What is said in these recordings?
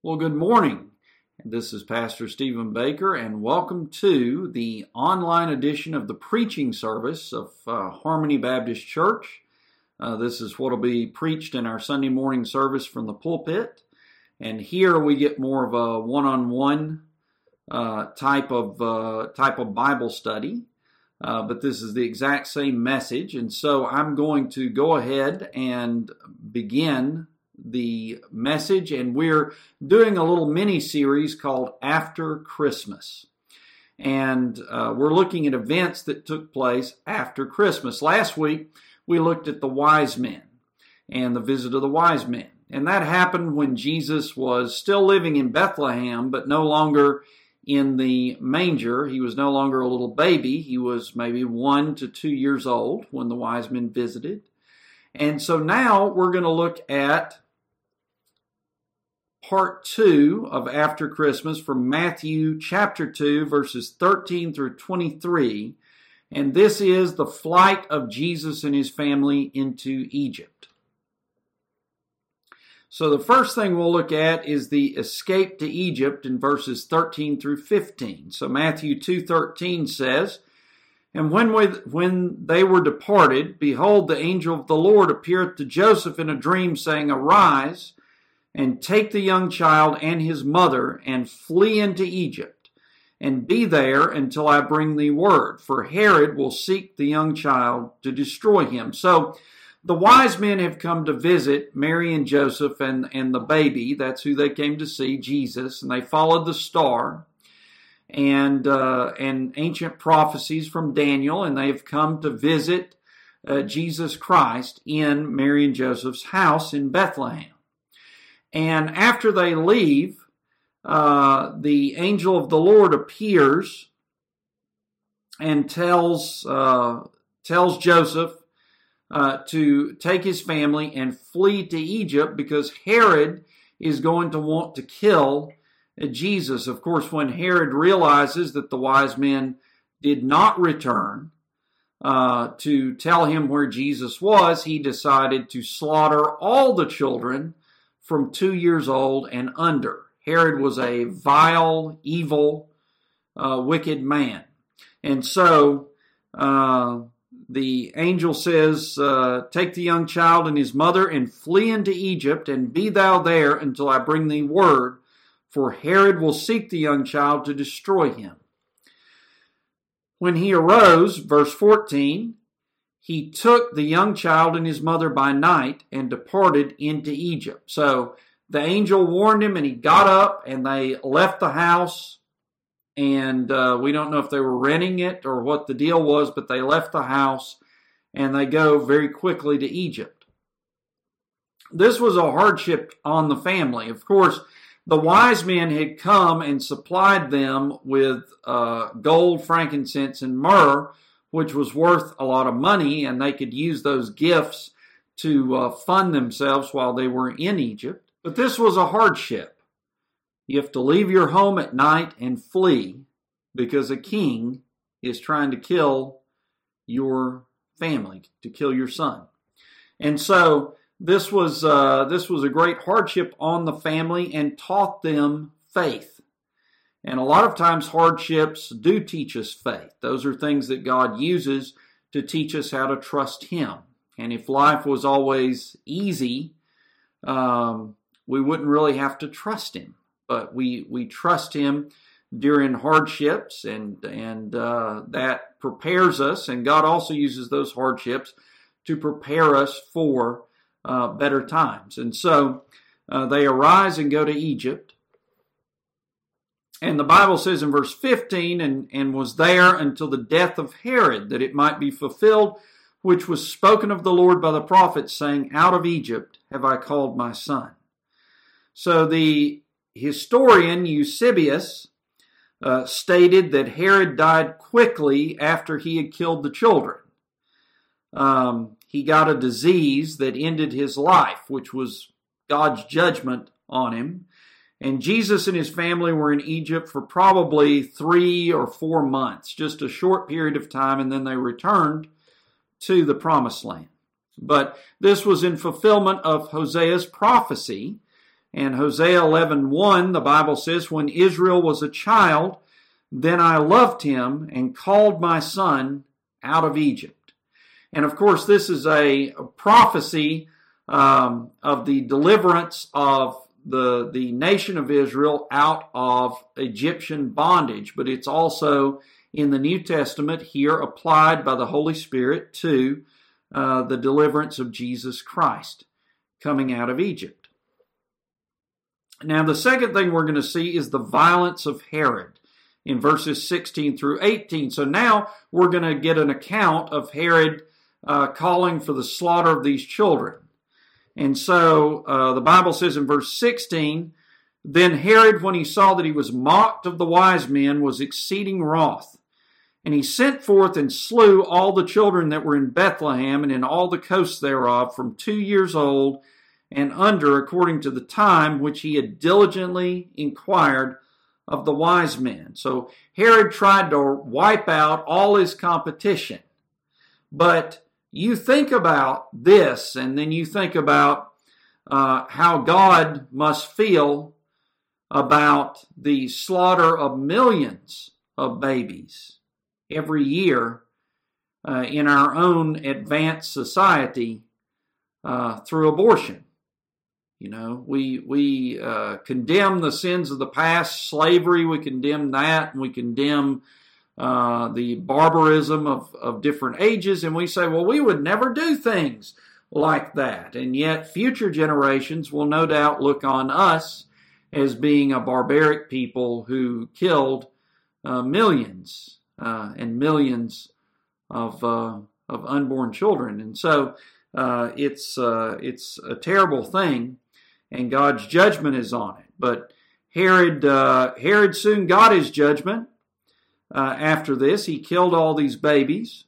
Well, good morning. This is Pastor Stephen Baker, and welcome to the online edition of the preaching service of Harmony Baptist Church. This is what will be preached in our Sunday morning service from the pulpit. And here we get more of a one-on-one type of Bible study. But this is the exact same message. And so I'm going to go ahead and begin the message, and we're doing a little mini series called After Christmas, and we're looking at events that took place after Christmas. Last week we looked at the wise men and the visit of the wise men, and that happened when Jesus was still living in Bethlehem, but no longer in the manger. He was no longer a little baby. He was maybe 1 to 2 years old when the wise men visited. And so now we're going to look at part 2 of After Christmas from Matthew chapter 2, verses 13 through 23. And this is the flight of Jesus and his family into Egypt. So the first thing we'll look at is the escape to Egypt in verses 13 through 15. So Matthew 2:13 says, "And when they were departed, behold, the angel of the Lord appeared to Joseph in a dream, saying, Arise, and take the young child and his mother, and flee into Egypt, and be there until I bring thee word, for Herod will seek the young child to destroy him." So the wise men have come to visit Mary and Joseph and the baby. That's who they came to see, Jesus, and they followed the star and ancient prophecies from Daniel, and they have come to visit Jesus Christ in Mary and Joseph's house in Bethlehem. And after they leave, the angel of the Lord appears and tells Joseph to take his family and flee to Egypt because Herod is going to want to kill Jesus. Of course, when Herod realizes that the wise men did not return to tell him where Jesus was, he decided to slaughter all the children from 2 years old and under. Herod was a vile, evil, wicked man. And so the angel says, "Take the young child and his mother and flee into Egypt, and be thou there until I bring thee word, for Herod will seek the young child to destroy him." When he arose, verse 14, he took the young child and his mother by night and departed into Egypt. So the angel warned him, and he got up, and they left the house. And we don't know if they were renting it or what the deal was, but they left the house, and they go very quickly to Egypt. This was a hardship on the family. Of course, the wise men had come and supplied them with gold, frankincense, and myrrh, which was worth a lot of money, and they could use those gifts to fund themselves while they were in Egypt. But this was a hardship. You have to leave your home at night and flee because a king is trying to kill your family, to kill your son. And so this was a great hardship on the family and taught them faith. And a lot of times hardships do teach us faith. Those are things that God uses to teach us how to trust him. And if life was always easy, we wouldn't really have to trust him. But we trust him during hardships, and that prepares us. And God also uses those hardships to prepare us for better times. And so they arise and go to Egypt. And the Bible says in verse 15, and was there until the death of Herod, that it might be fulfilled, which was spoken of the Lord by the prophet, saying, Out of Egypt have I called my son. So the historian Eusebius stated that Herod died quickly after he had killed the children. He got a disease that ended his life, which was God's judgment on him. And Jesus and his family were in Egypt for probably 3 or 4 months, just a short period of time, and then they returned to the Promised Land. But this was in fulfillment of Hosea's prophecy, And Hosea 11:1, the Bible says, when Israel was a child, then I loved him and called my son out of Egypt. And of course, this is a prophecy of the deliverance of the nation of Israel out of Egyptian bondage. But it's also in the New Testament here applied by the Holy Spirit to the deliverance of Jesus Christ coming out of Egypt. Now, the second thing we're going to see is the violence of Herod in verses 16 through 18. So now we're going to get an account of Herod calling for the slaughter of these children. And so the Bible says in verse 16, then Herod, when he saw that he was mocked of the wise men, was exceeding wroth. And he sent forth and slew all the children that were in Bethlehem and in all the coasts thereof, from 2 years old and under, according to the time which he had diligently inquired of the wise men. So Herod tried to wipe out all his competition. But you think about this, and then you think about how God must feel about the slaughter of millions of babies every year in our own advanced society through abortion. You know, we condemn the sins of the past, slavery, we condemn that, and we condemn the barbarism of different ages, and we say, well, we would never do things like that. And yet future generations will no doubt look on us as being a barbaric people who killed millions and millions of unborn children. And so it's a terrible thing, and God's judgment is on it. But Herod soon got his judgment. After this, he killed all these babies.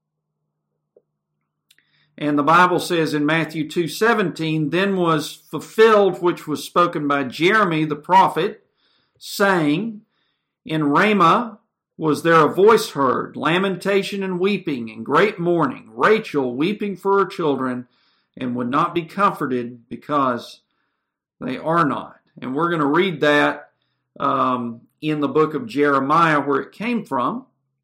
And the Bible says in Matthew 2:17, then was fulfilled which was spoken by Jeremy the prophet, saying, in Ramah was there a voice heard, lamentation and weeping and great mourning, Rachel weeping for her children, and would not be comforted because they are not. And we're going to read that in the book of Jeremiah, where it came from.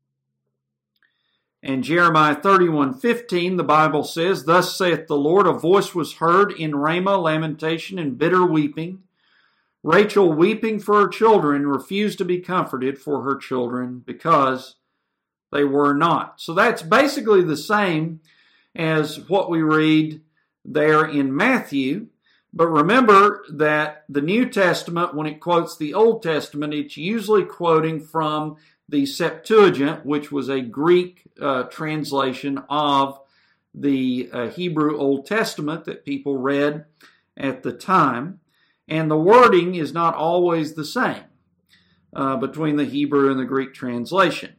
And Jeremiah 31:15, the Bible says, thus saith the Lord, a voice was heard in Ramah, lamentation and bitter weeping. Rachel weeping for her children, refused to be comforted for her children because they were not. So that's basically the same as what we read there in Matthew. But remember that the New Testament, when it quotes the Old Testament, it's usually quoting from the Septuagint, which was a Greek translation of the Hebrew Old Testament that people read at the time. And the wording is not always the same between the Hebrew and the Greek translation.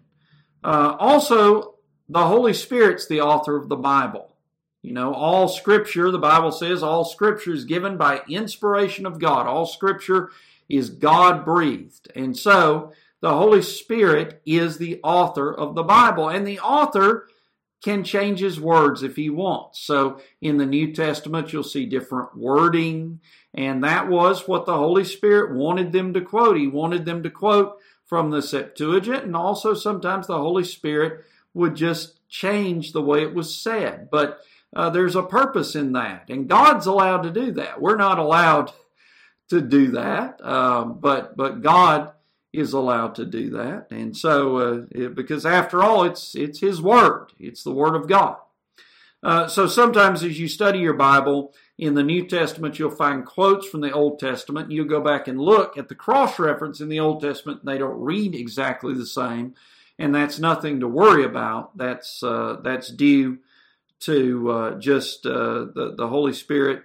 Also, the Holy Spirit's the author of the Bible. You know, all Scripture, the Bible says, all Scripture is given by inspiration of God. All Scripture is God-breathed. And so, the Holy Spirit is the author of the Bible. And the author can change his words if he wants. So, in the New Testament, you'll see different wording. And that was what the Holy Spirit wanted them to quote. He wanted them to quote from the Septuagint. And also, sometimes the Holy Spirit would just change the way it was said. But there's a purpose in that. And God's allowed to do that. We're not allowed to do that. But God is allowed to do that. And so, because after all, it's His Word. It's the Word of God. So sometimes as you study your Bible, in the New Testament, you'll find quotes from the Old Testament. You'll go back and look at the cross-reference in the Old Testament. They don't read exactly the same. And that's nothing to worry about. That's due to just the Holy Spirit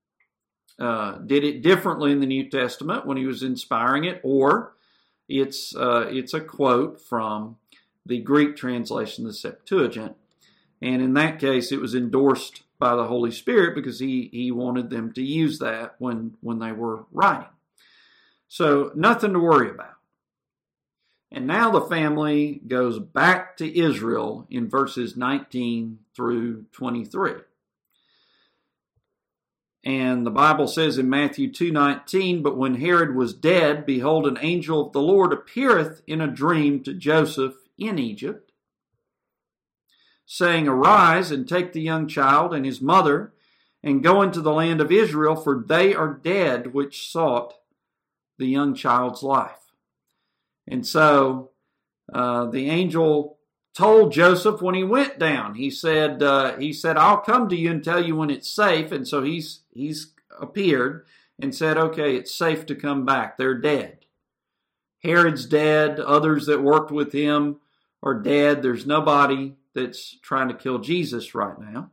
did it differently in the New Testament when He was inspiring it, or it's a quote from the Greek translation, the Septuagint. And in that case, it was endorsed by the Holy Spirit because He wanted them to use that when they were writing. So nothing to worry about. And now the family goes back to Israel in verses 19 through 23. And the Bible says in Matthew 2:19, "But when Herod was dead, behold, an angel of the Lord appeareth in a dream to Joseph in Egypt, saying, Arise and take the young child and his mother, and go into the land of Israel, for they are dead which sought the young child's life." And so the angel told Joseph when he went down, he said, "I'll come to you and tell you when it's safe." And so he's appeared and said, "Okay, it's safe to come back. They're dead. Herod's dead. Others that worked with him are dead. There's nobody that's trying to kill Jesus right now."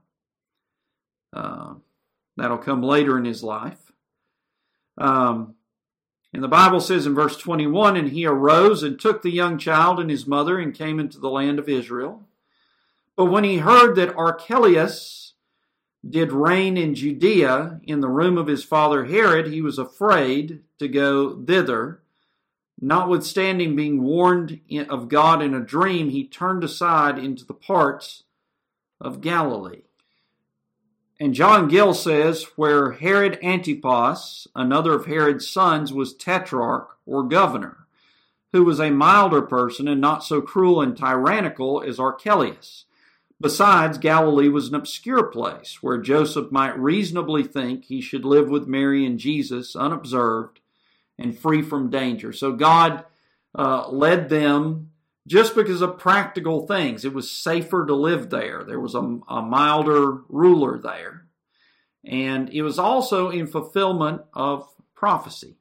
That'll come later in his life. And the Bible says in verse 21, "And he arose and took the young child and his mother and came into the land of Israel. But when he heard that Archelaus did reign in Judea in the room of his father Herod, he was afraid to go thither. Notwithstanding being warned of God in a dream, he turned aside into the parts of Galilee." And John Gill says, "Where Herod Antipas, another of Herod's sons, was tetrarch or governor, who was a milder person and not so cruel and tyrannical as Archelaus. Besides, Galilee was an obscure place where Joseph might reasonably think he should live with Mary and Jesus unobserved and free from danger." So God led them just because of practical things. It was safer to live there. There was a milder ruler there. And it was also in fulfillment of prophecy.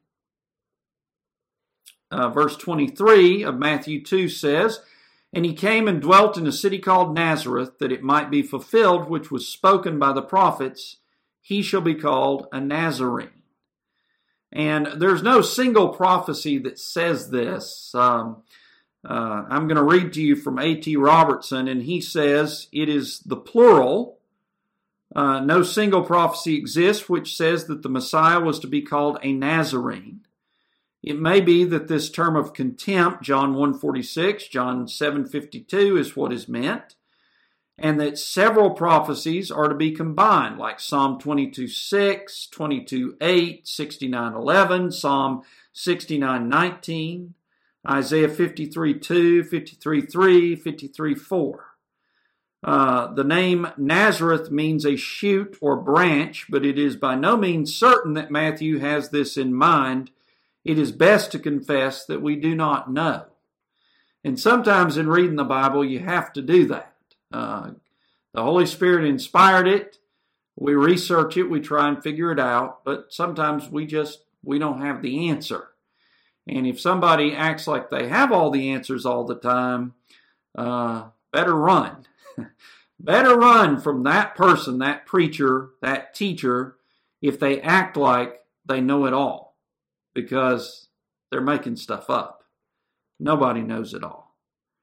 Verse 23 of Matthew 2 says, "And he came and dwelt in a city called Nazareth, that it might be fulfilled, which was spoken by the prophets, he shall be called a Nazarene." And there's no single prophecy that says this. I'm going to read to you from A.T. Robertson, and he says it is the plural. No single prophecy exists which says that the Messiah was to be called a Nazarene. It may be that this term of contempt, John 1:46, John 7:52, is what is meant, and that several prophecies are to be combined, like Psalm 22:6, 22:8, 69:11, Psalm 69:19, Isaiah 53:2, 53:3, 53:4. The name Nazareth means a shoot or branch, but it is by no means certain that Matthew has this in mind. It is best to confess that we do not know. And sometimes in reading the Bible, you have to do that. The Holy Spirit inspired it. We research it. We try and figure it out. But sometimes we don't have the answer. And if somebody acts like they have all the answers all the time, better run. Better run from that person, that preacher, that teacher, if they act like they know it all, because they're making stuff up. Nobody knows it all.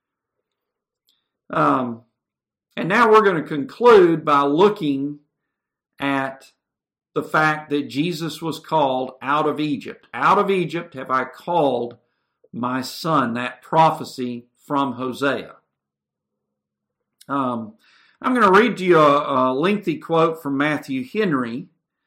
And now we're going to conclude by looking at the fact that Jesus was called out of Egypt. Out of Egypt have I called my son, that prophecy from Hosea. I'm going to read to you a lengthy quote from Matthew Henry.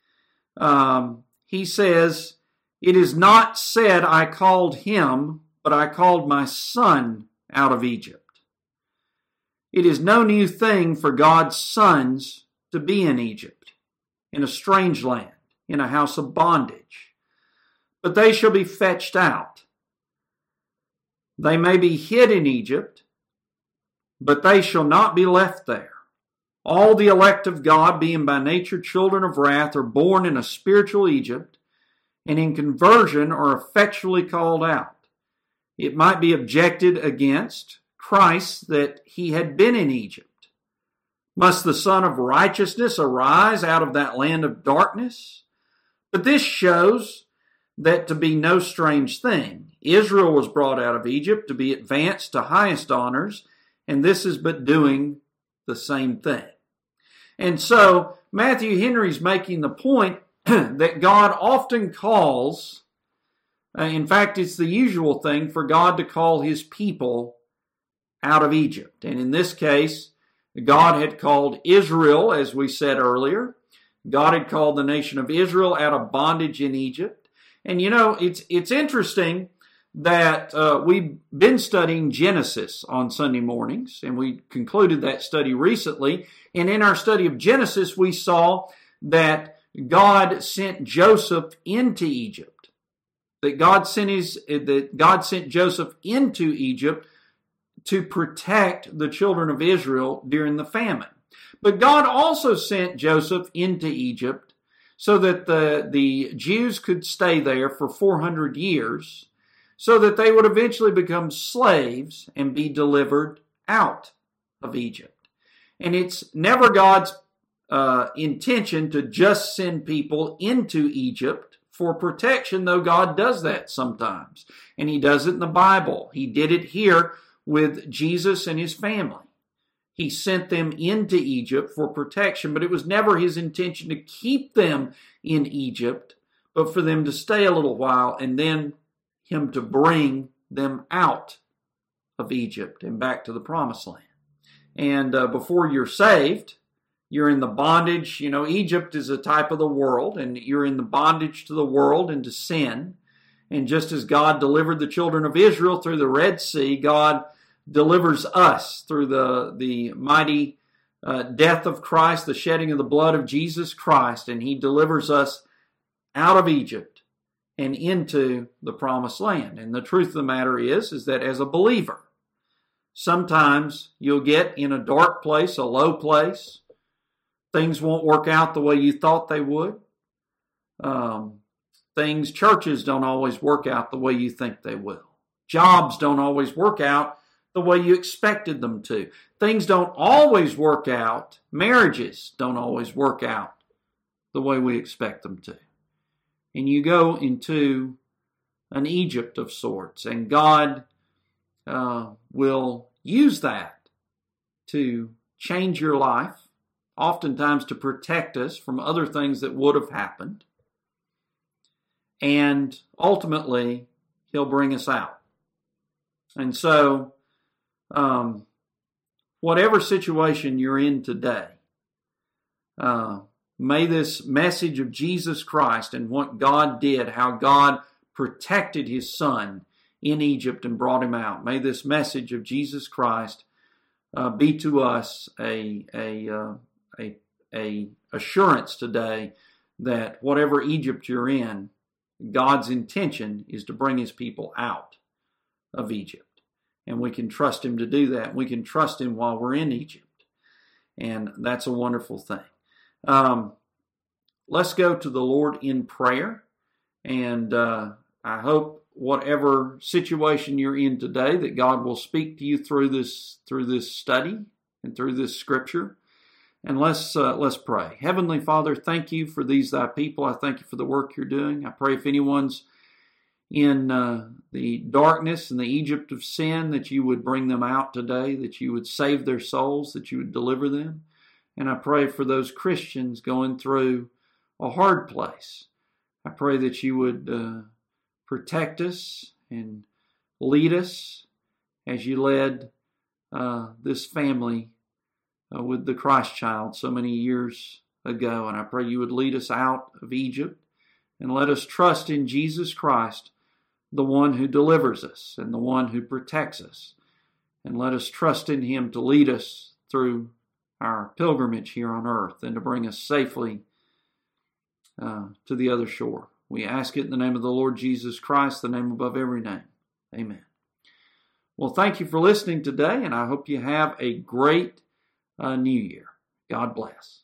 He says, "It is not said I called him, but I called my son out of Egypt. It is no new thing for God's sons to be in Egypt, in a strange land, in a house of bondage. But they shall be fetched out. They may be hid in Egypt, but they shall not be left there. All the elect of God, being by nature children of wrath, are born in a spiritual Egypt, and in conversion are effectually called out. It might be objected against Christ that he had been in Egypt. Must the Son of Righteousness arise out of that land of darkness? But this shows that to be no strange thing. Israel was brought out of Egypt to be advanced to highest honors, and this is but doing the same thing." And so Matthew Henry's making the point that God often calls, in fact, it's the usual thing for God to call his people out of Egypt. And in this case, God had called Israel, as we said earlier. God had called the nation of Israel out of bondage in Egypt. And it's interesting that we've been studying Genesis on Sunday mornings, and we concluded that study recently. And in our study of Genesis, we saw that God sent Joseph into Egypt. That God sent Joseph into Egypt to protect the children of Israel during the famine. But God also sent Joseph into Egypt so that the Jews could stay there for 400 years, so that they would eventually become slaves and be delivered out of Egypt. And it's never God's intention to just send people into Egypt for protection, though God does that sometimes. And He does it in the Bible. He did it here with Jesus and His family. He sent them into Egypt for protection, but it was never His intention to keep them in Egypt, but for them to stay a little while and then Him to bring them out of Egypt and back to the Promised Land. And before you're saved, you're in the bondage. Egypt is a type of the world, and you're in the bondage to the world and to sin. And just as God delivered the children of Israel through the Red Sea, God delivers us through the mighty death of Christ, the shedding of the blood of Jesus Christ, and He delivers us out of Egypt and into the Promised Land. And the truth of the matter is that as a believer, sometimes you'll get in a dark place, a low place. Things won't work out the way you thought they would. Churches don't always work out the way you think they will. Jobs don't always work out the way you expected them to. Things don't always work out. Marriages don't always work out the way we expect them to. And you go into an Egypt of sorts, and God will use that to change your life, oftentimes to protect us from other things that would have happened. And ultimately, He'll bring us out. And so, whatever situation you're in today, may this message of Jesus Christ and what God did, how God protected His Son in Egypt and brought Him out, may this message of Jesus Christ be to us a assurance today that whatever Egypt you're in, God's intention is to bring His people out of Egypt. And we can trust Him to do that. We can trust Him while we're in Egypt. And that's a wonderful thing. Let's go to the Lord in prayer. And I hope whatever situation you're in today, that God will speak to you through this study and through this scripture. And let's pray. Heavenly Father, thank You for these Thy people. I thank You for the work You're doing. I pray if anyone's in the darkness and the Egypt of sin, that You would bring them out today, that You would save their souls, that You would deliver them. And I pray for those Christians going through a hard place. I pray that You would protect us and lead us as You led this family with the Christ child so many years ago. And I pray You would lead us out of Egypt and let us trust in Jesus Christ, the one who delivers us and the one who protects us. And let us trust in Him to lead us through our pilgrimage here on earth and to bring us safely to the other shore. We ask it in the name of the Lord Jesus Christ, the name above every name. Amen. Well, thank you for listening today, and I hope you have a great New Year. God bless.